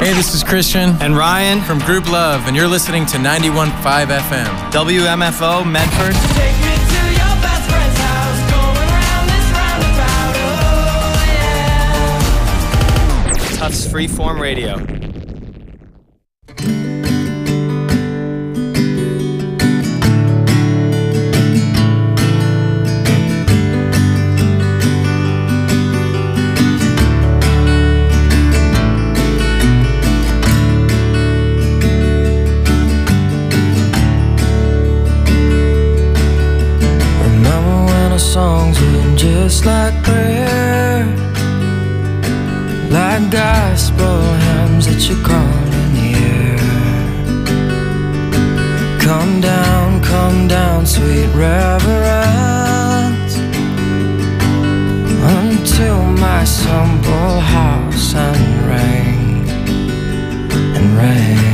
Hey, this is Christian and Ryan from Group Love, and you're listening to 91.5 FM. WMFO Medford. Take me to your best friend's house, going round this roundabout, oh yeah. Tufts Freeform Radio. Songs were just like prayer, like gospel hymns that you call in the air. Come down, sweet reverence, until my simple house and ring and ring.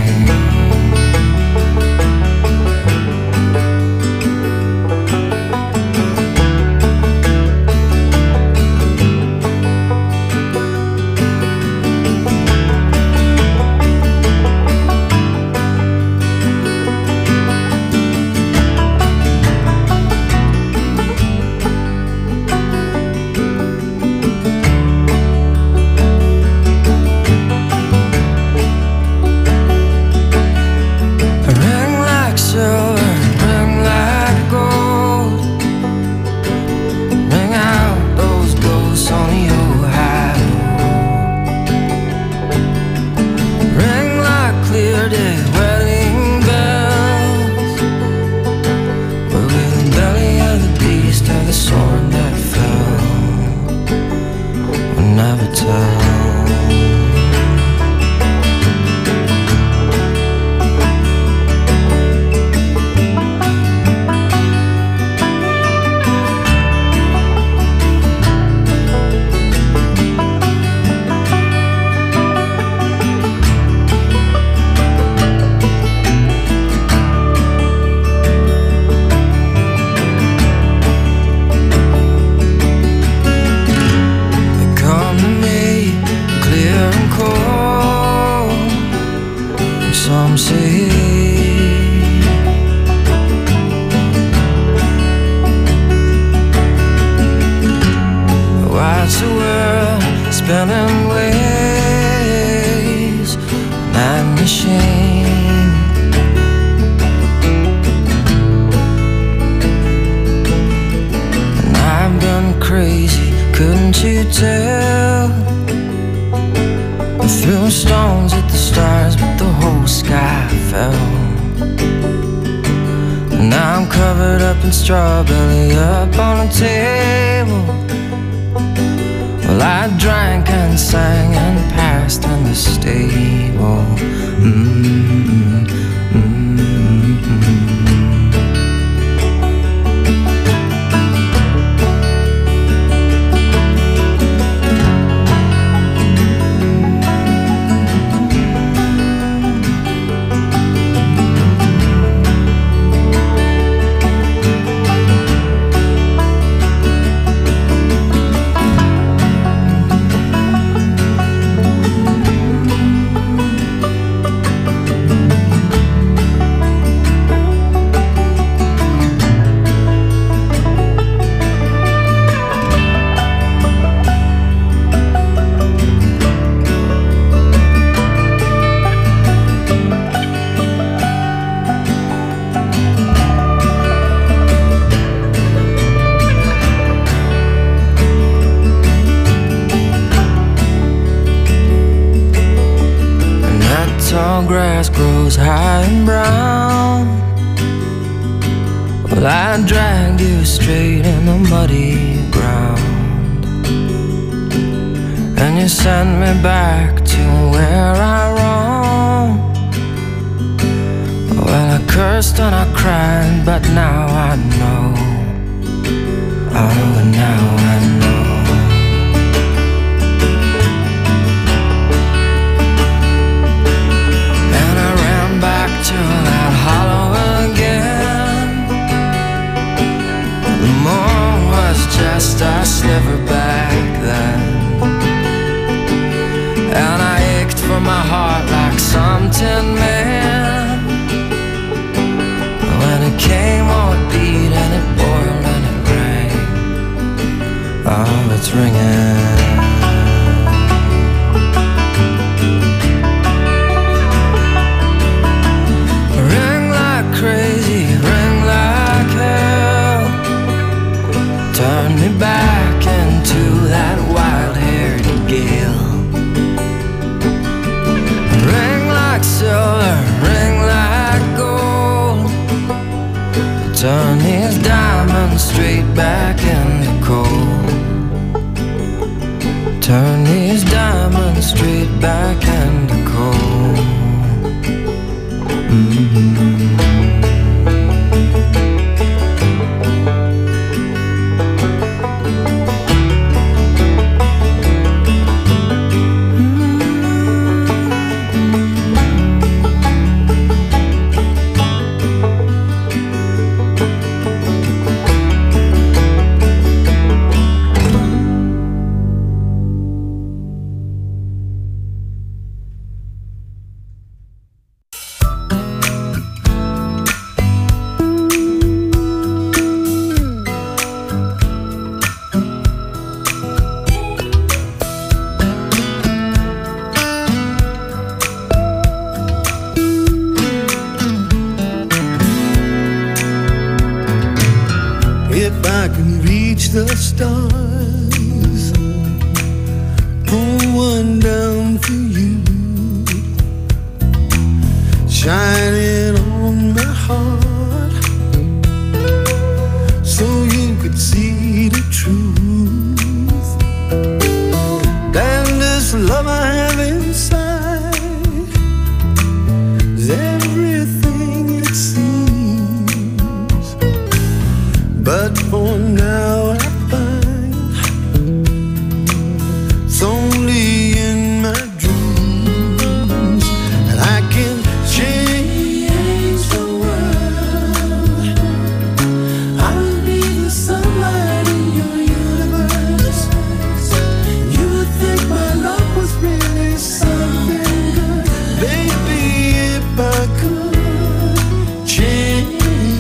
Strawberry up on the table. Well, I drank and sang and passed in the stable. Grass grows high and brown. Well, I dragged you straight in the muddy ground, and you sent me back to where I roamed. Well, I cursed and I cried, but now I know. Oh, now I know. To that hollow again. The moon was just a sliver back then, and I ached for my heart starts ringing. Ring like crazy, ring like hell. Turn me back into that wild-haired gale. Ring like silver, ring like gold. Turn these diamonds straight back into coal. Turn these diamonds straight back into coal. If I can reach the stars, pull one down for you, shine it on my heart, so you could see the truth. Then this love I have inside is everything it seems. But for now I find it's only in my dreams that I can change the world. I will be the sunlight in your universe. You would think my love was really something good. Baby, if I could change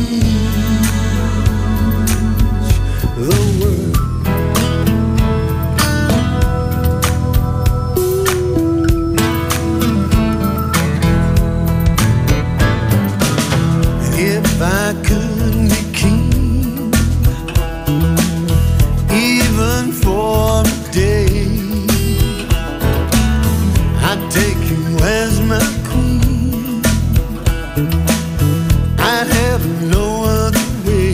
the world. If I could be king, even for a day, I'd take you as my queen. I'd have no other way.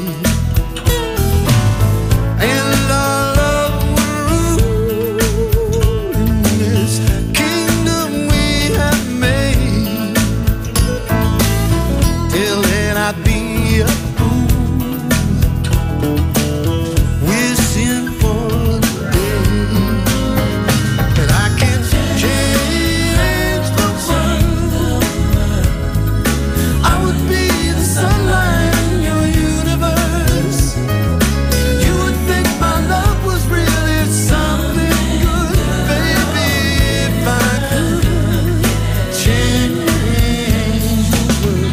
And our love will rule in this kingdom we have made. Till then I'd be a fool, wishing for the day that I can change the world. I would be the sunlight in your universe. You would think my love was really something good. Baby, if I could change the world.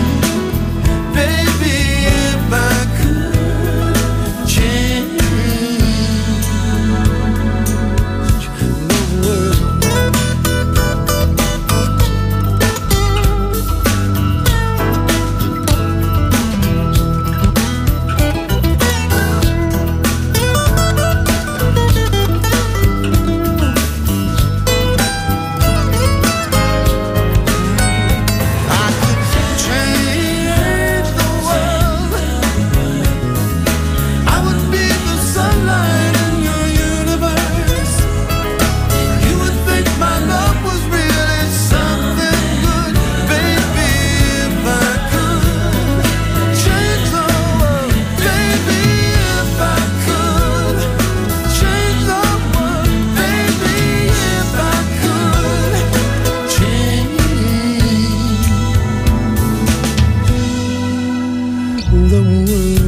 Baby, if I could change the world. I could change the world. I would be the sunlight in your universe. You would think my love was really something good. Baby, if I could change the world. Baby, if I could change the world. Baby, if I could change the world.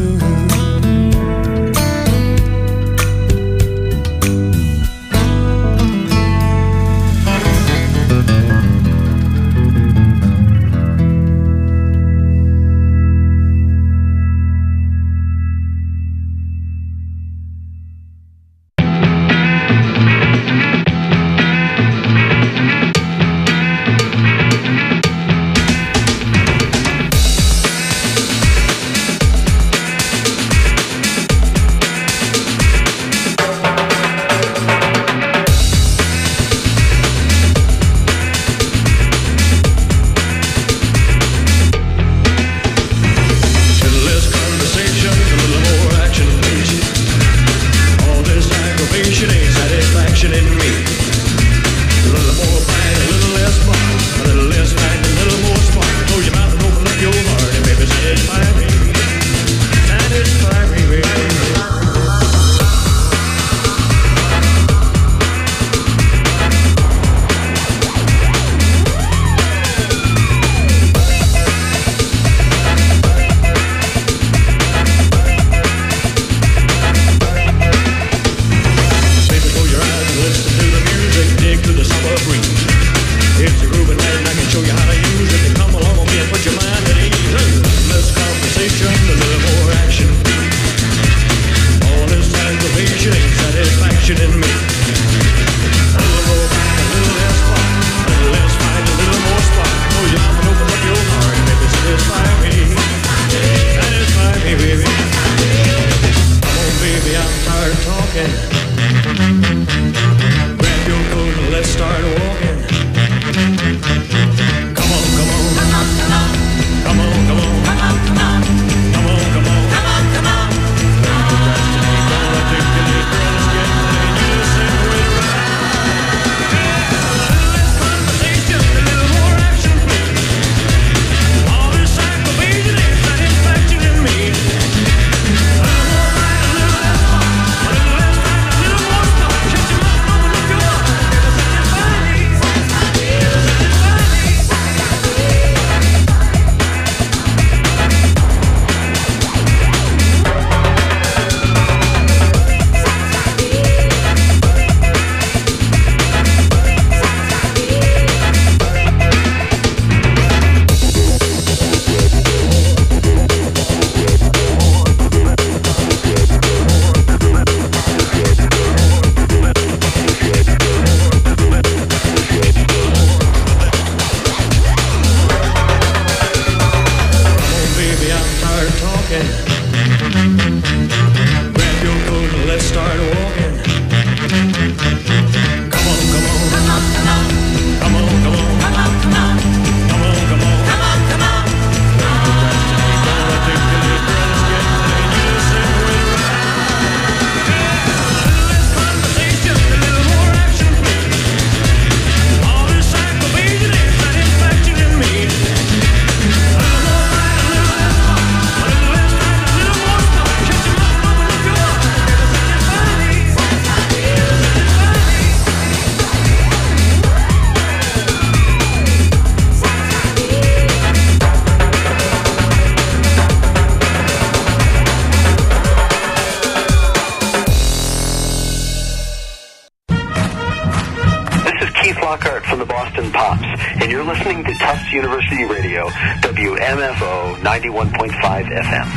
listening to Tufts University Radio, WMFO 91.5 FM.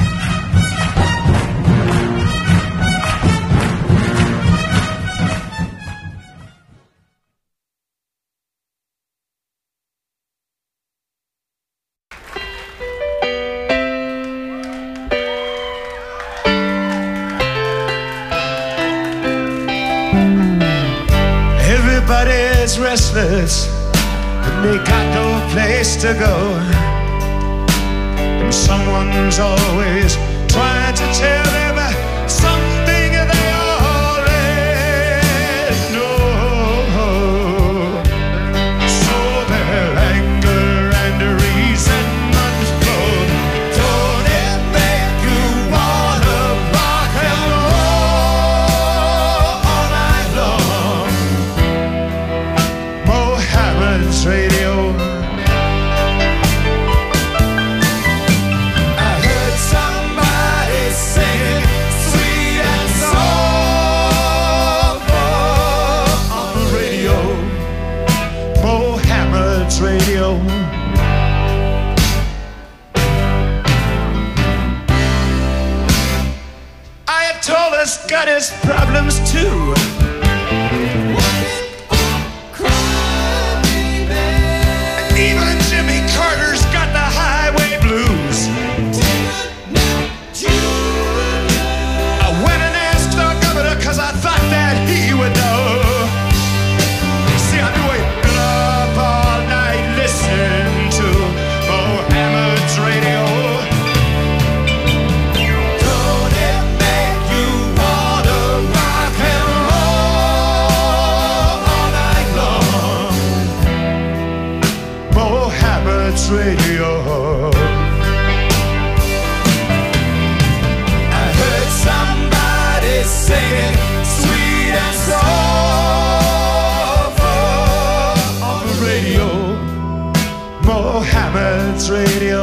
Everybody's restless, and they got no place to go. And someone's always trying to tell them something they already know. So their anger and resentment flow. Don't it make you wanna rock and roll all night long? Mohammed's radio. I heard somebody sing sweet and soulful on the radio. Mohammed's radio. Ayatollah's got his problems too. Even Jimmy Carter's got the highway blues. I went and asked the governor 'cause I thought that he would know. See, I've been waiting up all night listening to Mohammed's radio. Don't it make you wanna rock and roll all night long? Mohammed's radio. I heard somebody singing sweet and soulful on the radio. Mohammed's radio.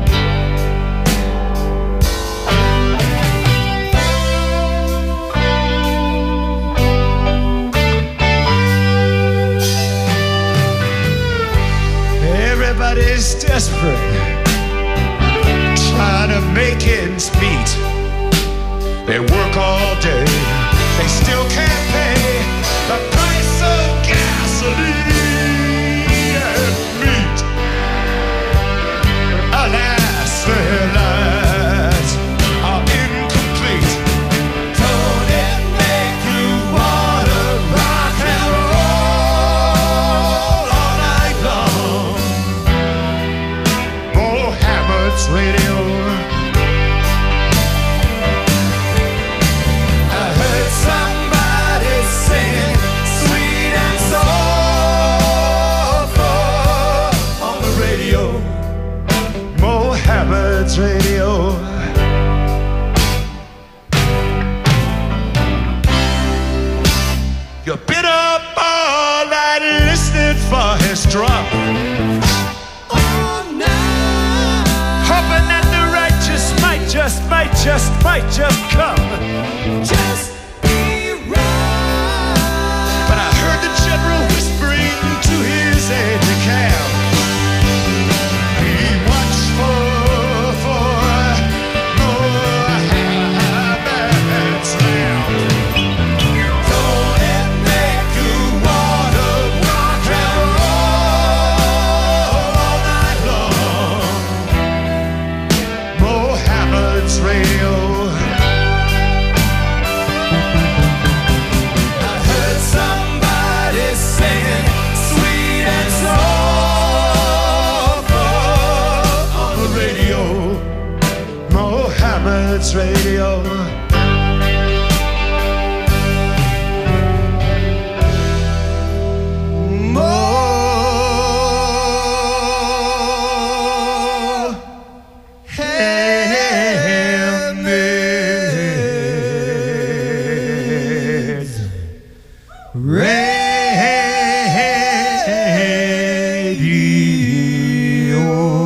Everybody's desperate, trying to make ends meet. They work all day, they still can't pay the price of gasoline and meat. Alas, their lives are incomplete. Don't it make you wanna rock and roll all night long? Mohammed's radio. I heard somebody singing sweet and soulful on the radio. Mohammed's radio. You've been up all night listening for his drum, hoping that the righteous might just come. Just be right. But I heard the general whispering to his aide-de-camp, be watchful for Mohammed's lamp. Don't it make you wanna rock and roll all night long? Mohammed's radio. I heard somebody singing sweet and soulful on the radio. Mohammed's radio. Mohammed's radio.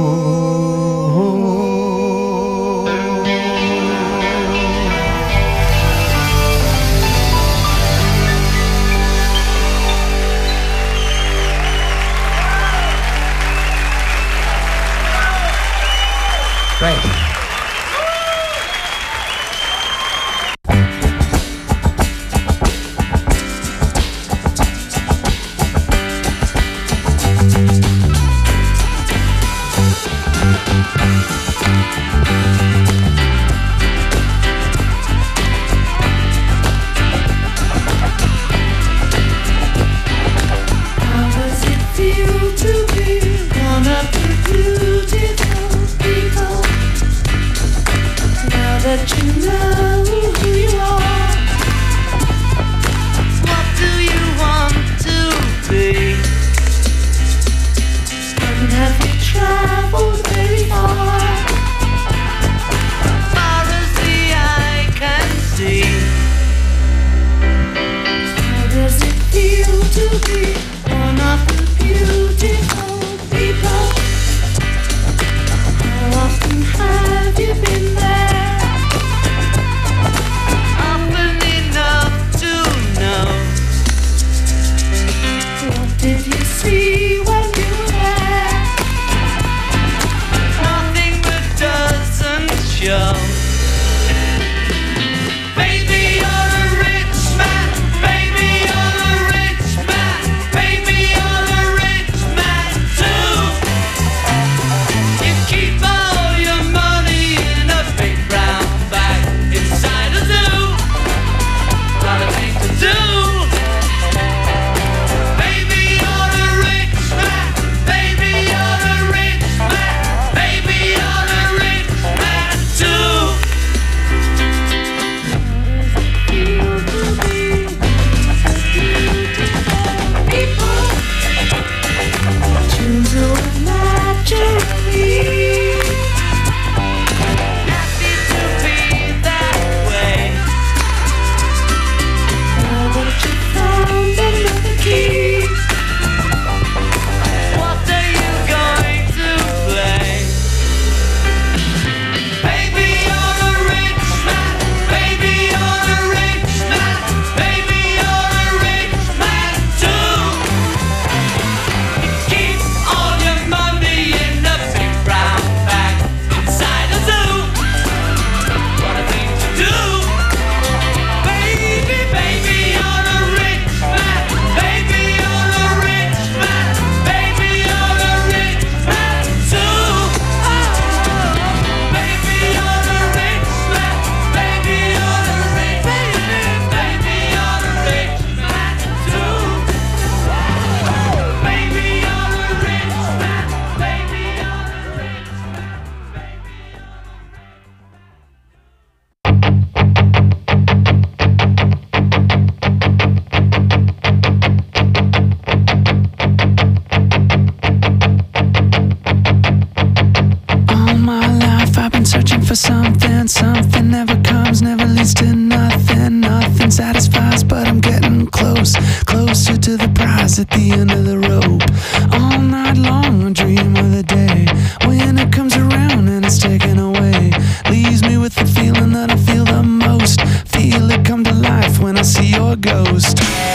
at the end of the rope. All night long I dream of the day when it comes around and it's taken away. Leaves me with the feeling that I feel the most. Feel it come to life when I see your ghost.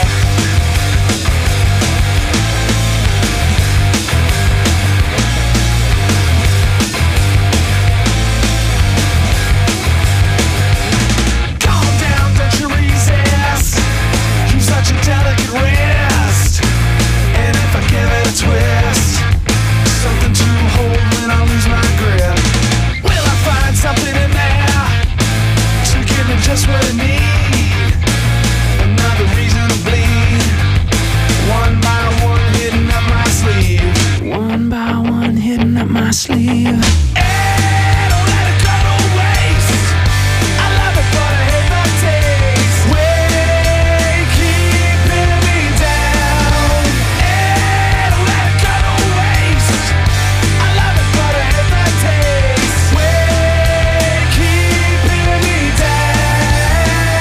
Twist, something to hold when I lose my grip. Will I find something in there to give me just what I need? Another reason to bleed. One by one hidden up my sleeve. One by one hidden up my sleeve. Hey, don't let it go to waste. I love it, but I hate the taste. Wait, keep pinning me down. Hey, don't let it go to waste. I love it, but I hate the taste. Wait, keep pinning me down.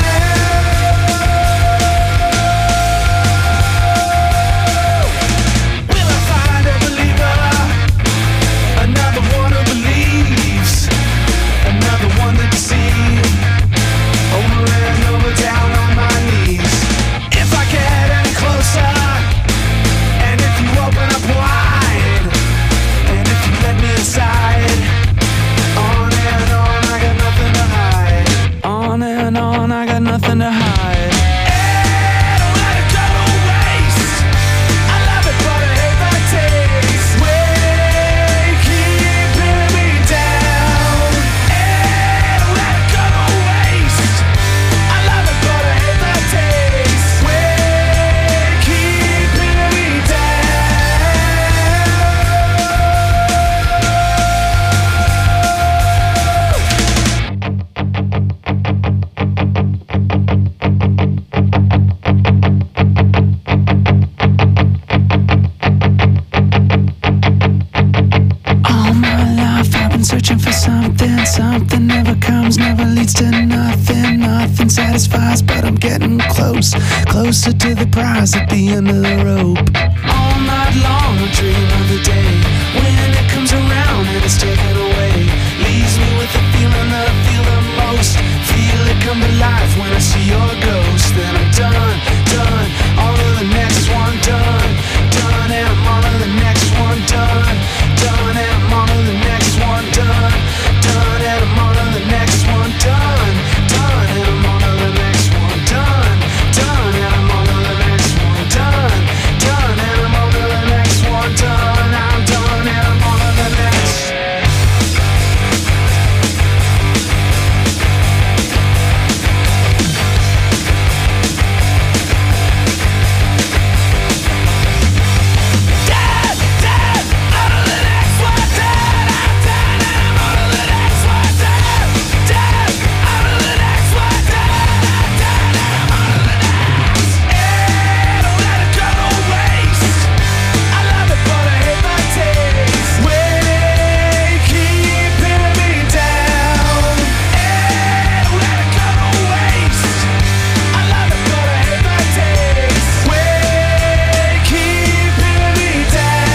Will I find a believer? Another one who believes, another one to deceive. Over and over, down on my knees. If I get any closer, and if you open up wide, and if you let me inside, on and on, I got nothing to hide. On and on, I got nothing to hide. Hey, don't let it go to waste. I love it, but I hate the taste. Wait, keep pinning me down. Hey, don't let it go to waste. I love it, but I hate the taste. Wait, keep pinning me All my life I've been searching for something. Something never comes, never leads to nothing. Nothing satisfies, but I'm getting close. Closer to the prize at the end of the rope. All night long I dream of the day when it comes around and it's taken away. Leaves me with the feeling that I feel the most. Feel it come to life when I see your ghost. Then I'm done, done, on to the next one, done, done, and I'm on to the next one, done, done, and I'm on to the next one, done, done, and I'm on to the next one, done, done, and I'm on to the next one, done, done, and I'm on to the next one, done, done, and I'm on to the next one, done, I'm done, and I'm on to the next. Dead, dead, on to the next one, dead, I'm dead, and I'm on to the next one, dead, dead, on to the next one, dead, I'm dead, and I'm on to the next. Hey, don't let it go to waste. I love it, but I hate the taste. Wait, keep pinning me down. Hey, don't let it go to waste. I love it, but I hate the taste. Wait, keep pinning me down.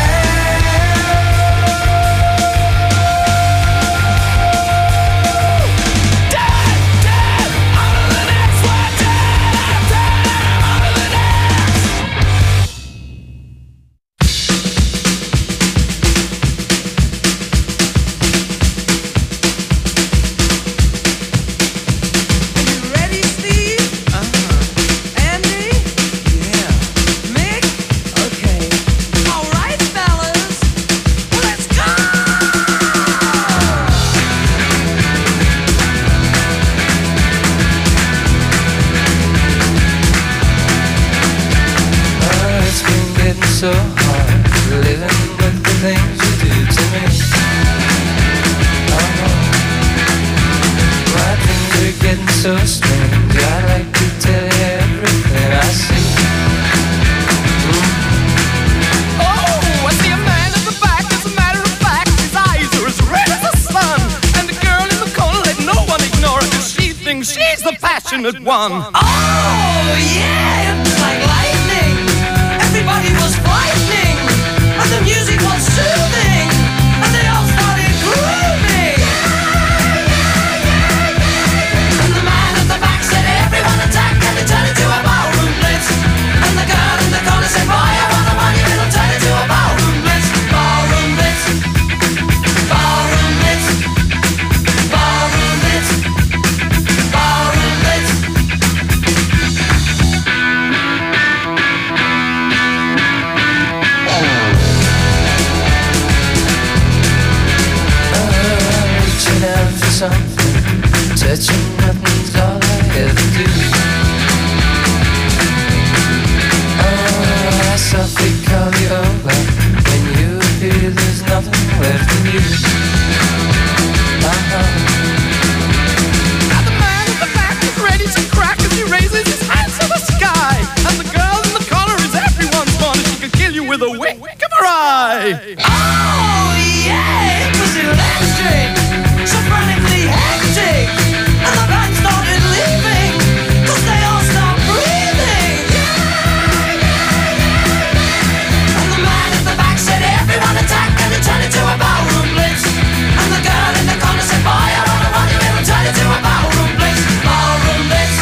Dead, dead, on to the next one, dead, I'm dead, and I'm on to the next. Ready, Steve? Andy? Yeah. Mick? Okay. All right, fellas. Let's go! It's been getting so hard living with the things you do to me. Oh no, my dreams are getting so strange. I'd like to tell you everything I see. Oh, I see a man in the back. As a matter of fact, his eyes are as red as the sun. And the girl in the corner, let no one ignore her, 'cause she thinks she's the passionate one. Oh, yeah, it's like lightning. Everybody the music was soothing, and they all started grooving. And the man at the back said, everyone attack, and they turned into a ballroom blitz. And the girl in the corner said, boy, I want the money, it'll turn into a ballroom blitz. Ballroom blitz. Ballroom blitz. Ballroom blitz. Ballroom blitz. Reaching out for something, touching nothing's all I ever do. I softly call you over when you feel there's nothing left in you. And the man at the back is ready to crack as he raises his hands to the sky. And the girl in the corner is everyone's fun, and she can kill you with a wink of her eye. Oh yeah, it was electric, so frantically hectic. And the band started leaving, 'cause they all stopped breathing. And the man at the back said, everyone attack, and it turned into a ballroom blitz. And the girl in the corner said, boy, I don't know what you will turn into a ballroom blitz. Ballroom blitz.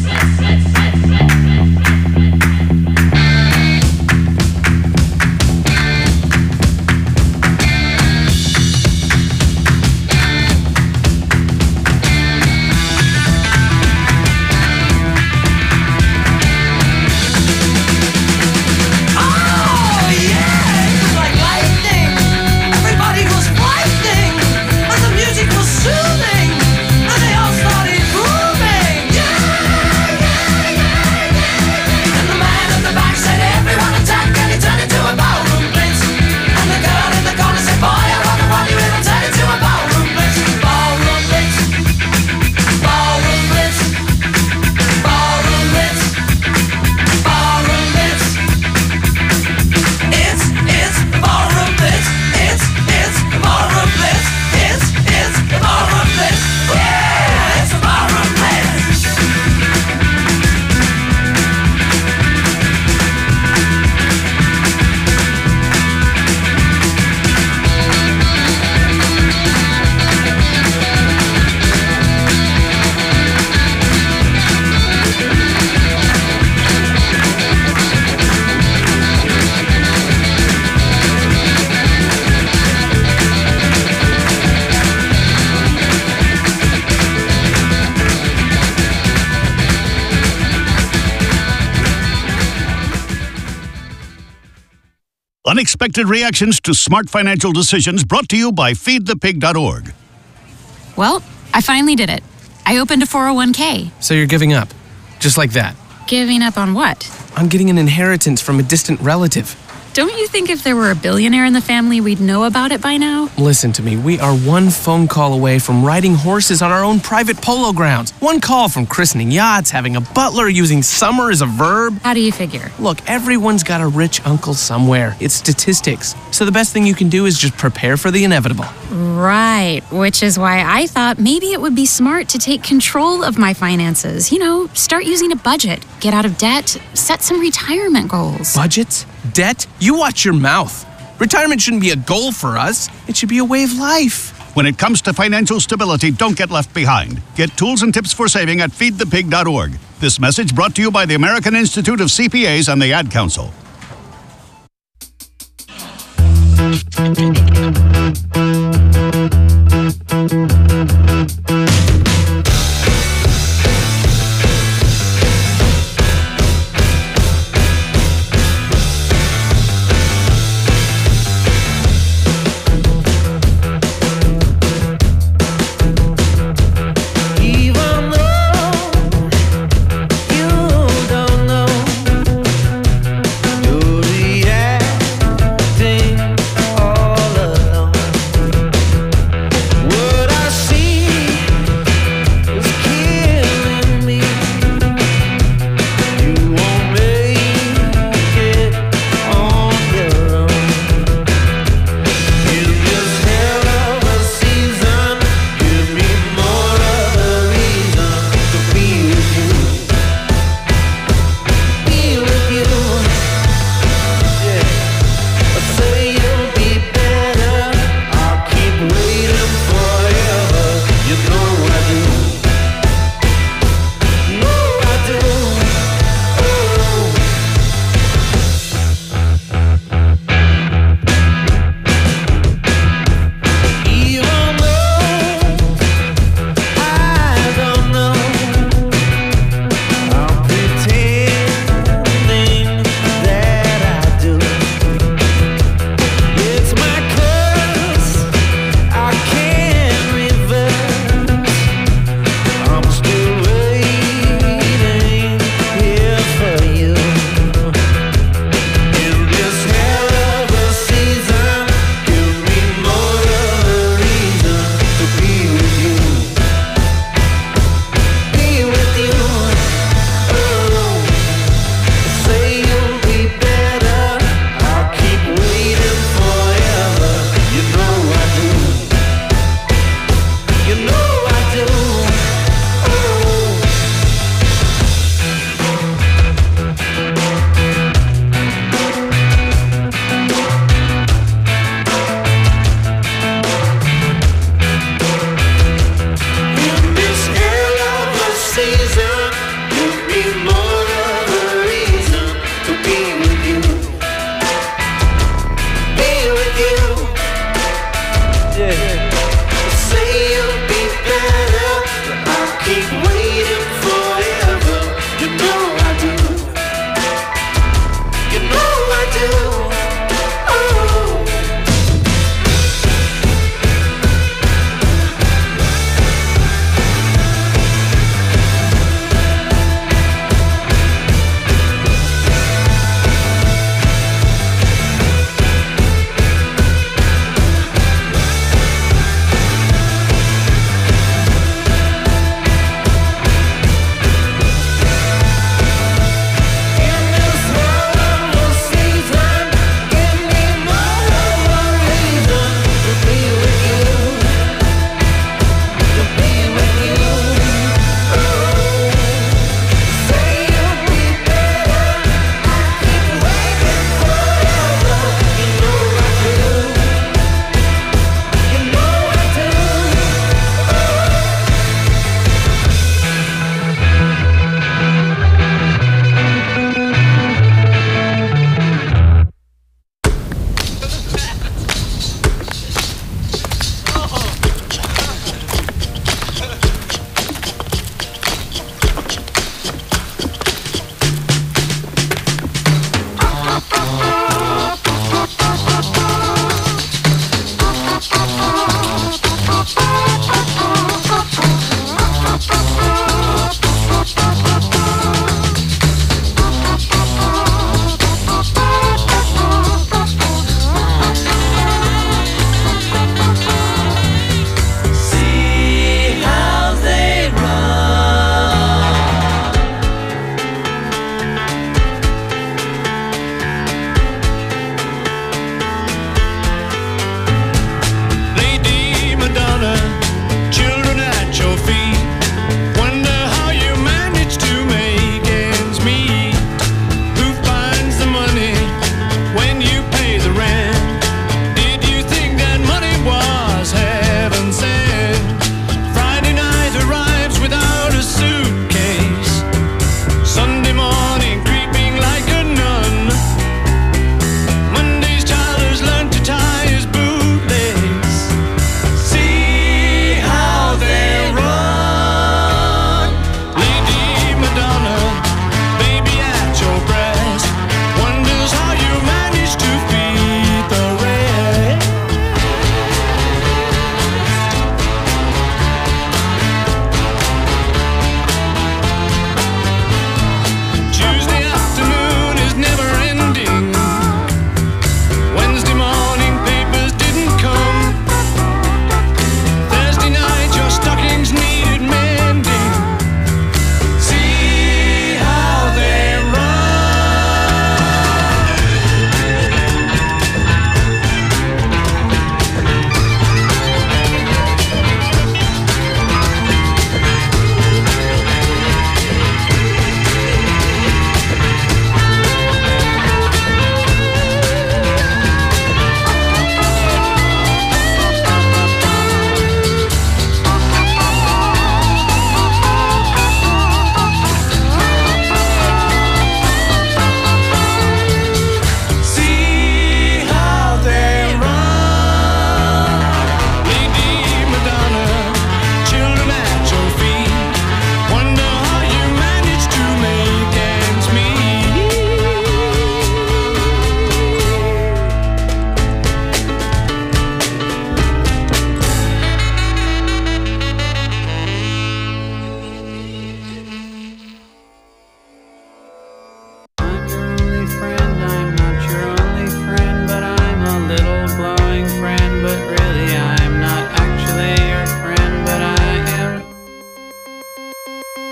Oh yeah, it was like lightning. Everybody was fighting, and the music was soothing, and they all started grooving. And the man at the back said, everyone attack, and he turned into a ballroom blitz. And the girl in the corner said, boy, I wonder what you will turn into a ballroom blitz. Ballroom blitz. Ballroom blitz. Ballroom blitz. Ballroom blitz. It's the ballroom blitz. It's the ballroom blitz. It's the ballroom blitz. Yeah, it's the ballroom blitz. Unexpected reactions to smart financial decisions brought to you by feedthepig.org. Well, I finally did it. I opened a 401k. So you're giving up. Just like that. Giving up on what? I'm getting an inheritance from a distant relative. Don't you think if there were a billionaire in the family, we'd know about it by now? Listen to me. We are one phone call away from riding horses on our own private polo grounds. One call from christening yachts, having a butler, using summer as a verb. How do you figure? Look, everyone's got a rich uncle somewhere. It's statistics. So the best thing you can do is just prepare for the inevitable. Right, which is why I thought maybe it would be smart to take control of my finances. You know, start using a budget, get out of debt, set some retirement goals. Budgets? Debt? You watch your mouth. Retirement shouldn't be a goal for us. It should be a way of life. When it comes to financial stability, don't get left behind. Get tools and tips for saving at feedthepig.org. This message brought to you by the American Institute of CPAs and the Ad Council. What I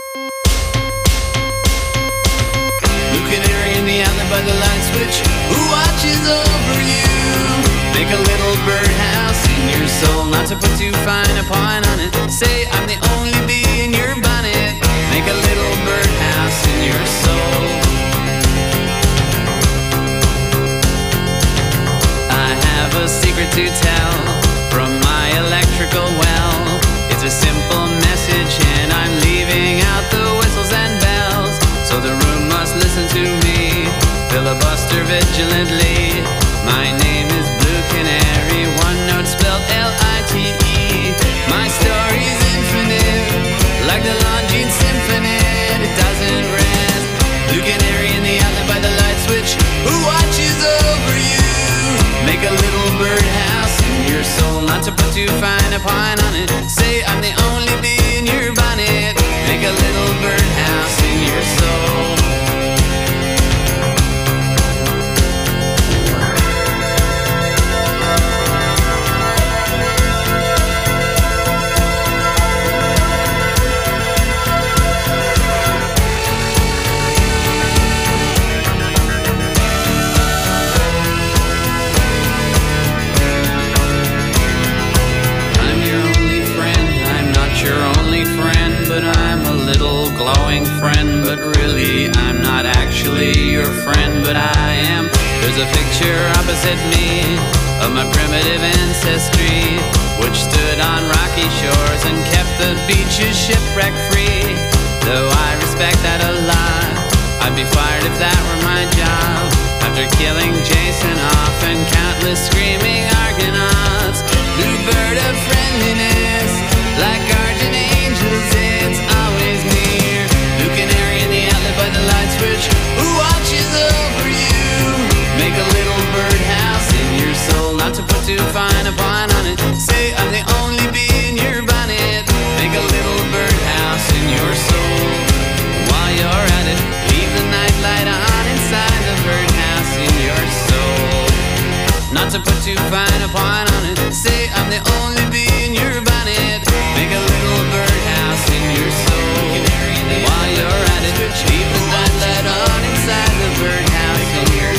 Blue canary in the outlet by the light switch, who watches over you? Make a little birdhouse in your soul, not to put too fine a point on it. Say I'm the only bee in your bonnet. Make a little birdhouse in your soul. I have a secret to tell from my electrical well. It's a simple message and I'm leaving out the whistles and bells. So the room must listen to me, filibuster vigilantly. My name is Blue Canary, one note spelled L-I-T-E. My story's infinite, like the Longines Symphony. It doesn't rest. Blue Canary in the outlet by the light switch, who watches over you? Make a little birdhouse in your soul, not to put too fine a point on it. Say I'm the only bee in your bonnet. Make a little birdhouse in your soul. But I'm a little glowing friend. But really I'm not actually your friend, but I am. There's a picture opposite me of my primitive ancestry, which stood on rocky shores and kept the beaches shipwreck free. Though I respect that a lot, I'd be fired if that were my job. After killing Jason off and countless screaming Argonauts, blue bird of friendliness, like guardian angels, it's always near. Blue canary in the outlet by the light switch, who watches over you? Make a little birdhouse in your soul, not to put too fine a point on it. Say I'm the only bee in your bonnet. Make a little birdhouse in your soul. While you're at it, leave the night light on inside the birdhouse in your soul. Not to put too fine a point on it. Say I'm the only bee in your bonnet. Make a little birdhouse in your soul. While you're at it, leave the night light on inside the birdhouse in your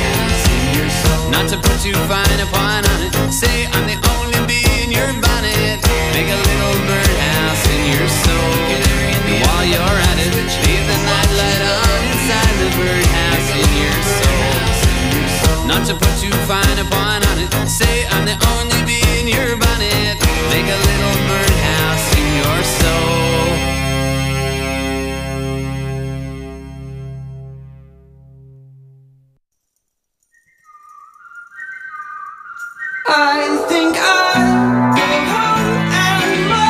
soul. Not to put too fine a point on it. Say I'm the only bee in your bonnet. Make a little birdhouse in your soul. While you're at it, leave the night light on inside the birdhouse in your soul. Not to put too fine a point on it. Say I'm the only bee in your bonnet. Make a little birdhouse in your soul. I think I'll go home and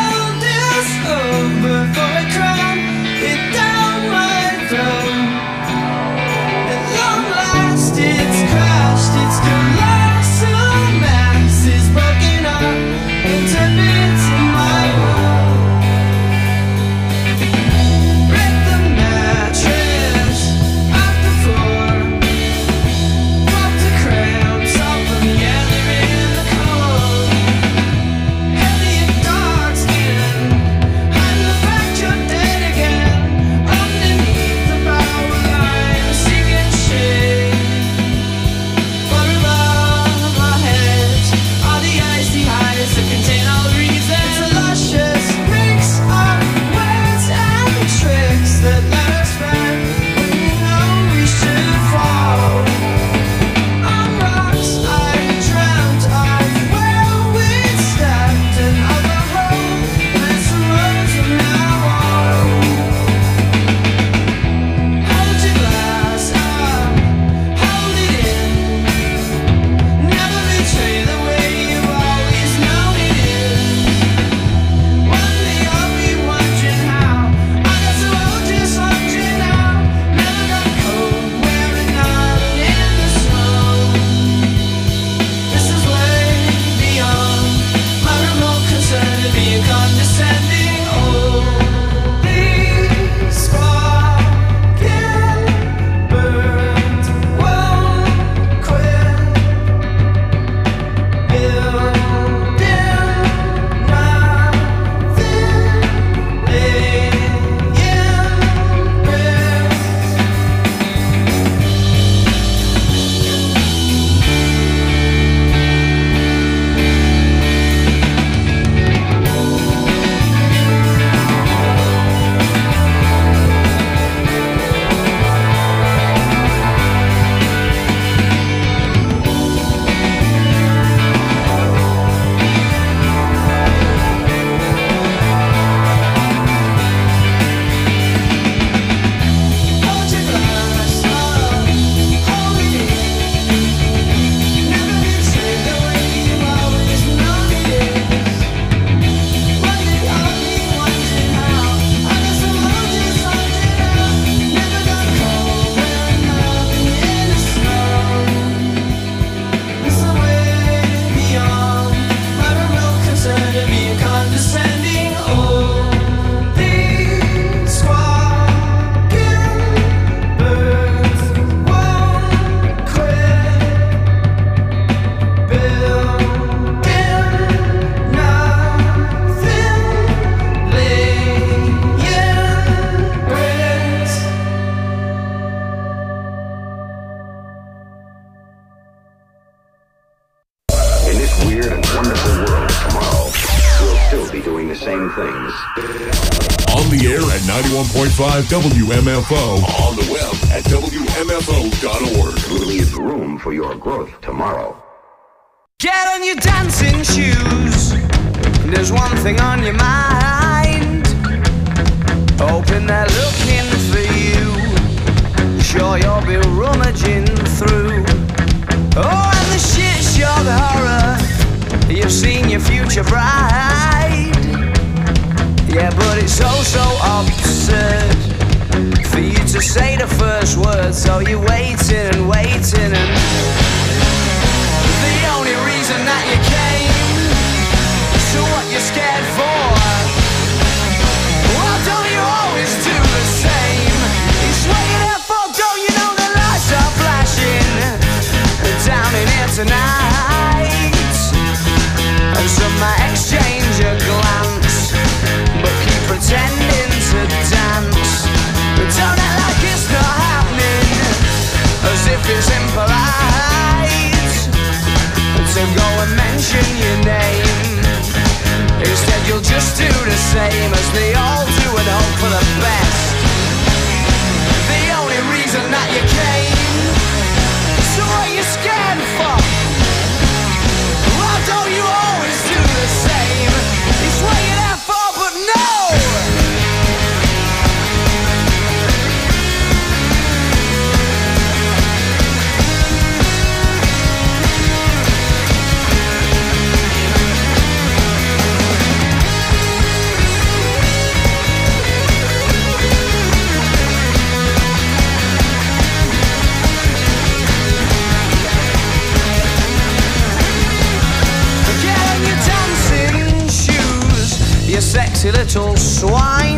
91.5 WMFO. On the web at WMFO.org. Leave room for your growth tomorrow. Get on your dancing shoes. There's one thing on your mind. Hoping they're looking for you. Sure you'll be rummaging through. Oh, and the shit shock horror. You've seen your future bride. Yeah, but it's so absurd for you to say the first word. So you're waiting and waiting, and the only reason that you came, so what you're scared for? Well, don't you always do the same? It's what you're there for, don't you know the lights are flashing down in here tonight? And some might exchange a glance, but keep pretending to dance. But don't act like it's not happening, as if it's impolite to go and mention your name. Instead you'll just do the same as they all do and hope for the best. The only reason that you came, so what you scared for? Well, don't you always do the same? It's what you're there for, but no! Sexy little swine,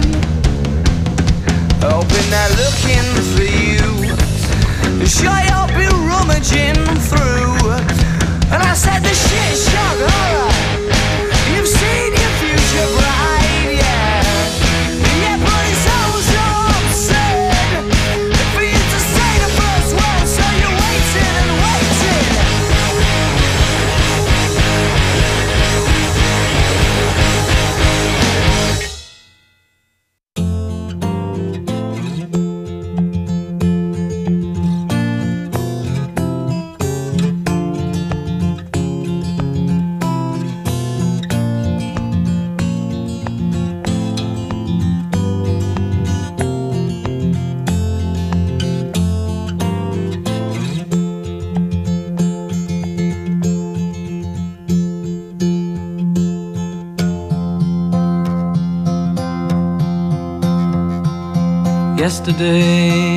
hoping they're looking for you. Sure you'll be rummaging through. And I said the shit shock horror. You've seen your future bride, yeah. Yeah, but it's so absurd for you to say the first word. So you're waiting and waiting. Yesterday,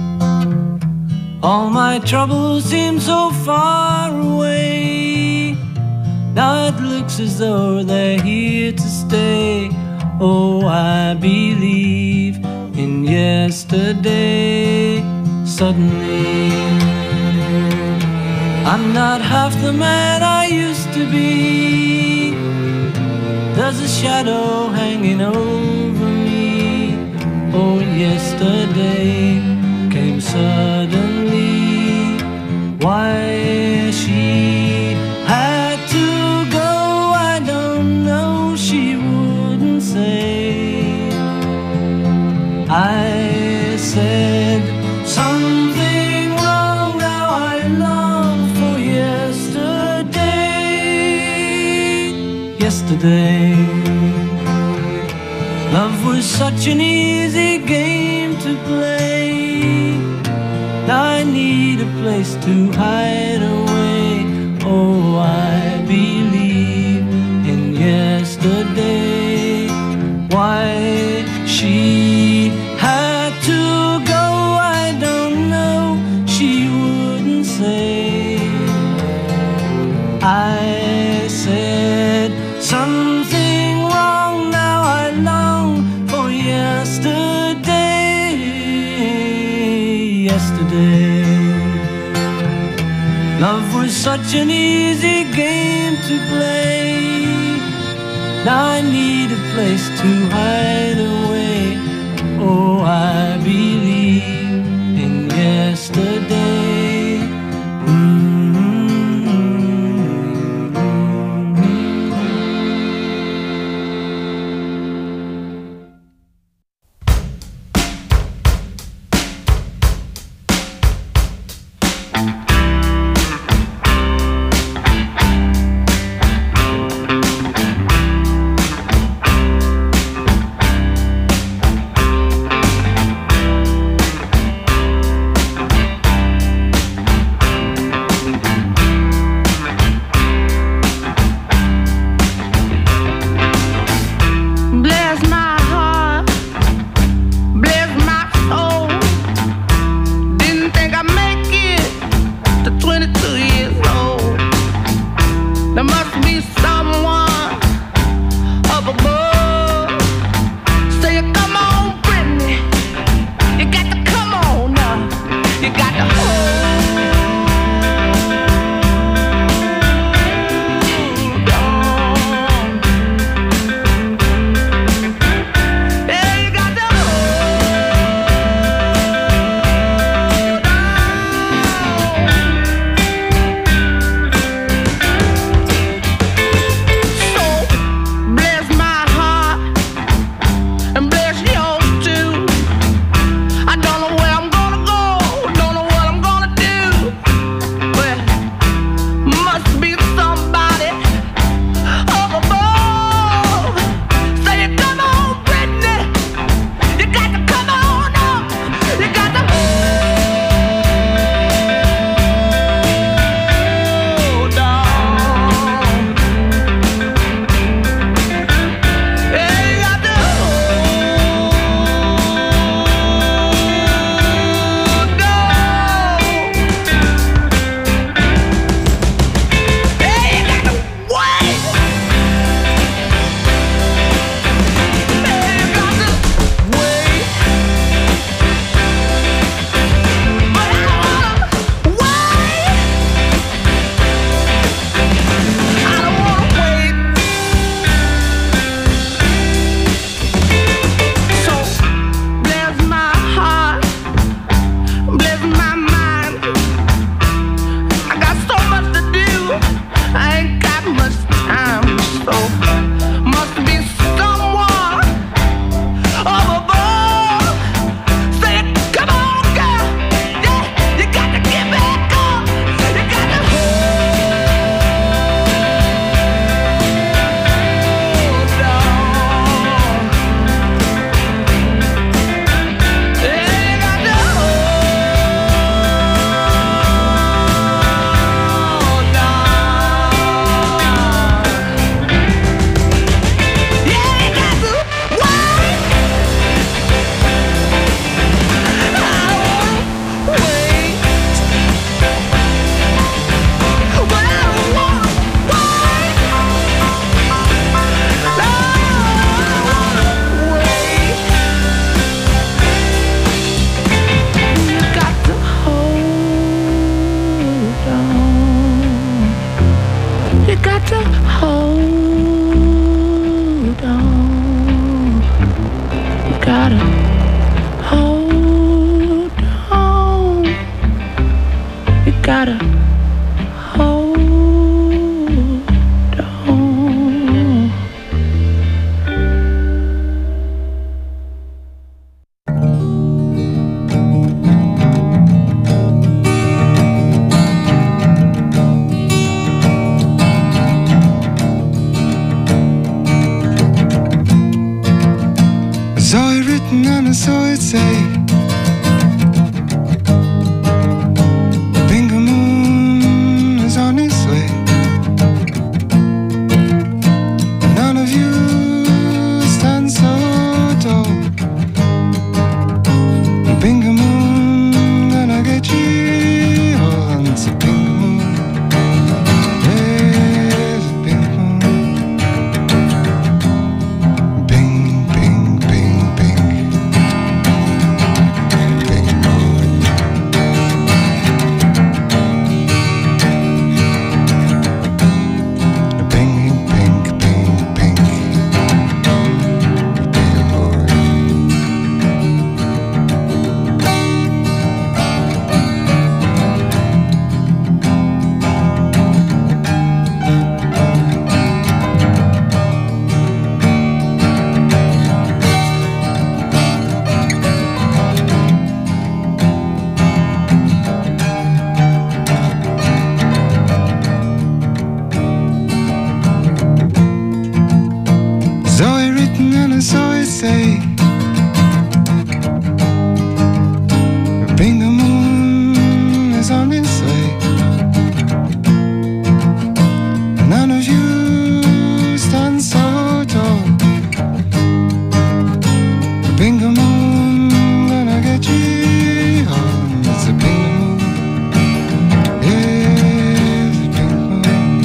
all my troubles seem so far away. Now it looks as though they're here to stay. Oh, I believe in yesterday. Suddenly, I'm not half the man I used to be. There's a shadow hanging over me. Oh, yesterday came suddenly. Why she had to go, I don't know, she wouldn't say. I said something wrong, now I long for yesterday. Yesterday, love was such an easy game to play. Now I need a place to hide away. Oh, I believe in yesterday. Why she had to go, I don't know, she wouldn't say. I said something wrong, now I long for yesterday. Yesterday, love was such an easy game to play. Now I need a place to hide away. Oh, I believe in yesterday. gotta hold on. I saw it written and I saw it say, Bingo Moon is on its way. None of you stand so tall. Bingo Moon gonna get you all. It's a Bingo Moon. There's a Bingo Moon. Bing, bing, bing, bing. Bingo Moon. Bing, bing, bing, bing. Bingo Moon. Saw it written and I saw it say, Bingo Moon is on its way. None of you stand so tall. Bingo Moon gonna get you home. It's a Bingo Moon. Yes, a Bingo Moon.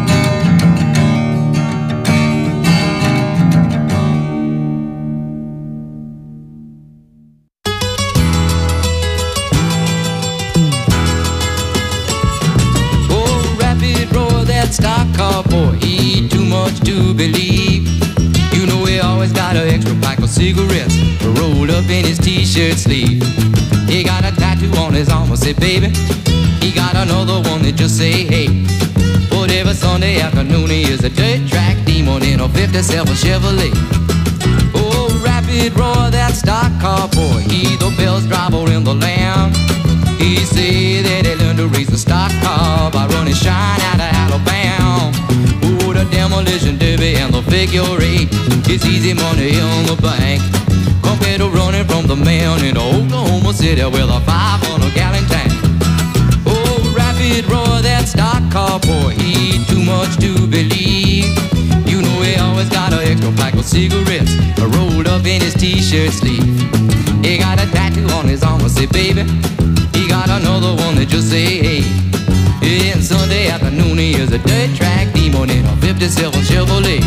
Oh, rapid roar, that stock car boy, he too much to believe. You know he always got an extra pack of cigarettes rolled up in his t-shirt sleeve. He got a tattoo on his arm, I say, baby. He got another one that just say, hey. But every Sunday afternoon he is a dirt track demon in a 57 Chevrolet. Oh, rapid roar, that stock car boy, he the best driver in the land. He say that he learned to race a stock car by running shine out of Alabama. Oh, the demolition derby and the figure eight, it's easy money in the bank compared to running from the man in Oklahoma City with a 500-gallon tank. Oh, rapid roar, that stock car boy, he too much to believe. You know he always got an extra pack of cigarettes rolled up in his t-shirt sleeve. He got a tattoo on his arm, I say, baby. He got another one that just say, hey. And Sunday afternoon he is a dirt track demon in a 57 Chevrolet.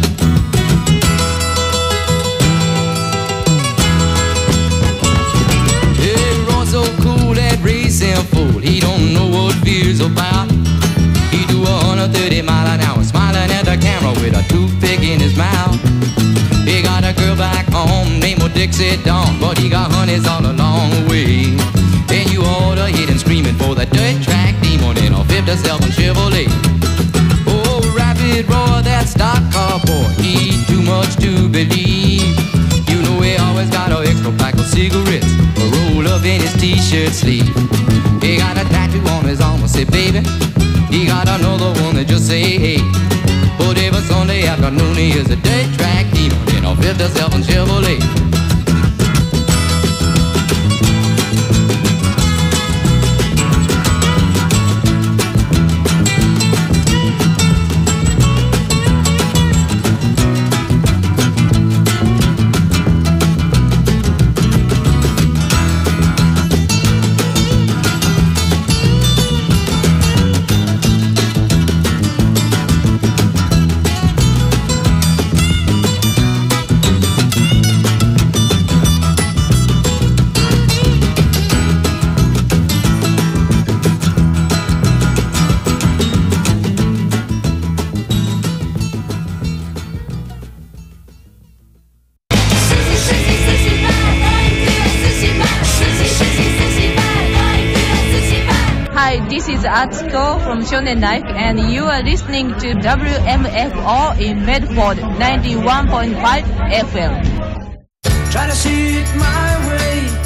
He runs so cool, that racing fool, he don't know what fear's about. He do 130 miles an hour, smiling at the camera with a toothpick in his mouth. He got a girl back home named Dixie Dawn, but he got honeys all along the way. And you oughta hit him screaming for the dirt track demon in a 57 Chevrolet. Oh, rapid roar, that stock car boy, he too much to believe. You know he always got an extra pack of cigarettes rolled up in his t-shirt sleeve. He got a tattoo on his arm, I say, baby. He got another one that just say, hey. But every Sunday afternoon he is a dirt track demon in a 57 Chevrolet. this is Atsuko from Shonen Life, and you are listening to WMFO in Medford 91.5 FM. Try to see it my way.